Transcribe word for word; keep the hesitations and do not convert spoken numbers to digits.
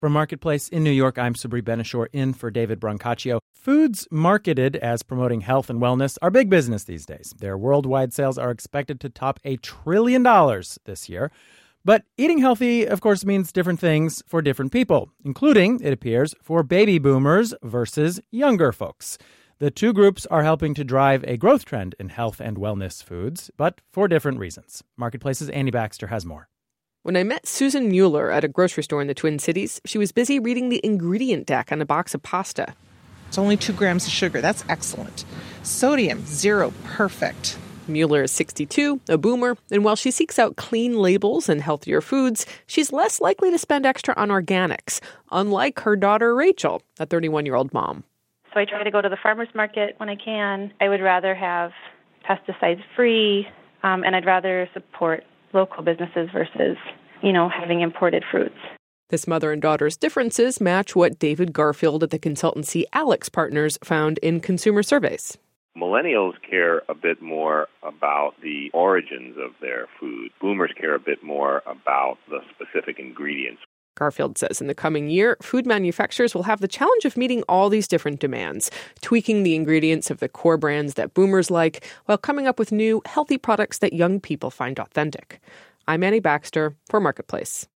From Marketplace in New York, I'm Sabri Benishore in for David Brancaccio. Foods marketed as promoting health and wellness are big business these days. Their worldwide sales are expected to top a trillion dollars this year. But eating healthy, of course, means different things for different people, including, it appears, for baby boomers versus younger folks. The two groups are helping to drive a growth trend in health and wellness foods, but for different reasons. Marketplace's Andy Baxter has more. When I met Susan Mueller at a grocery store in the Twin Cities, she was busy reading the ingredient deck on a box of pasta. It's only two grams of sugar. That's excellent. Sodium, zero. Perfect. Mueller is sixty-two, a boomer, and while she seeks out clean labels and healthier foods, she's less likely to spend extra on organics, unlike her daughter Rachel, a thirty-one-year-old mom. So I try to go to the farmer's market when I can. I would rather have pesticides-free, um, and I'd rather support local businesses versus, you know, having imported fruits. This mother and daughter's differences match what David Garfield at the consultancy Alex Partners found in consumer surveys. Millennials care a bit more about the origins of their food. Boomers care a bit more about the specific ingredients. Garfield says in the coming year, food manufacturers will have the challenge of meeting all these different demands, tweaking the ingredients of the core brands that boomers like, while coming up with new, healthy products that young people find authentic. I'm Annie Baxter for Marketplace.